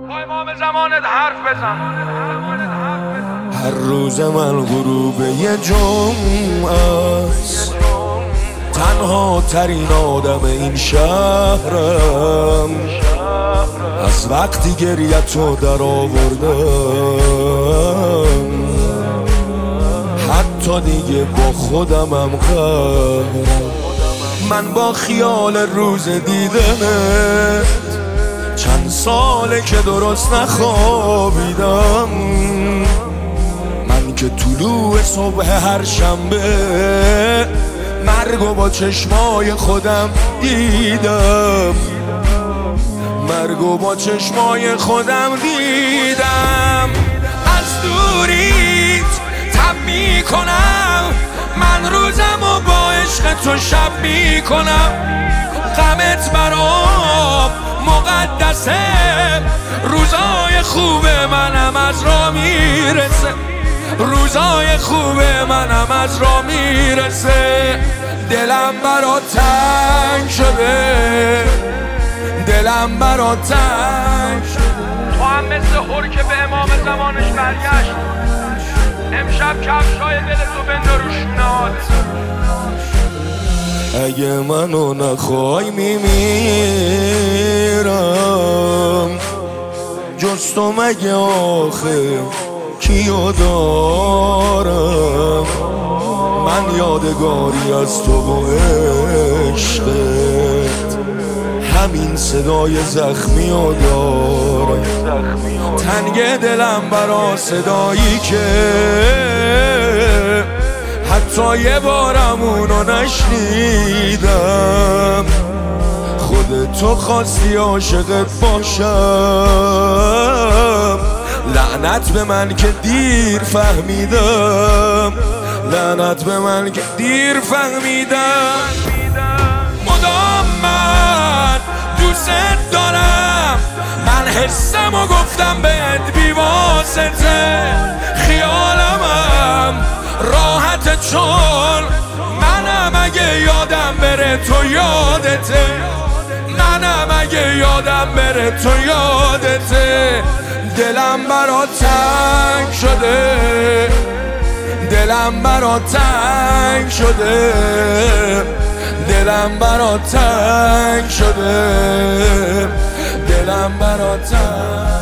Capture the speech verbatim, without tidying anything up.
با امام زمانت حرف بزن. هر روز من غروب یه جمعه است، تنها ترین آدم این شهرم. از وقتی گریه‌تو در آوردم حتی دیگه با خودمم قهرم. من با خیال روز دیدنت چند ساله که درست نخوابیدم. من که طلوع صبح هر شنبه مرگو با چشمای خودم دیدم. مرگو با چشمای خودم دیدم. از دوریت تب میکنم، من روزمو با عشق تو شب میکنم. غمت برام مقدسه، روزای خوب منم از را میرسه. روزای خوب منم از را میرسه. دلم برا تنگ شده، دلم برا تنگ شده. تو هم مثل هر که به امام زمانش برگشت، امشب کفشای دل تو بندار رو شونه‌هات. اگه منو نخوای میمیرم، جز تو مگه آخه کیو دارم؟ من یادگاری از تو و عشقت، همین صدای زخمی رو دارم. تنگ دلم برا صدایی که حتی یه بارم اونو نشنیدم. خودتو خواستی عاشقت باشم، لعنت به من که دیر فهمیدم. لعنت به من که دیر فهمیدم. مدام من دوست دارم، من حسمو گفتم بهت بیواسطه. خیالمم راحت چون منم اگه یادم بره تو یادته. منم اگه یادم بره تو یادته. دلم برا تنگ شده، دلم برا تنگ شده. دلم برا تنگ شده، دلم برا تنگ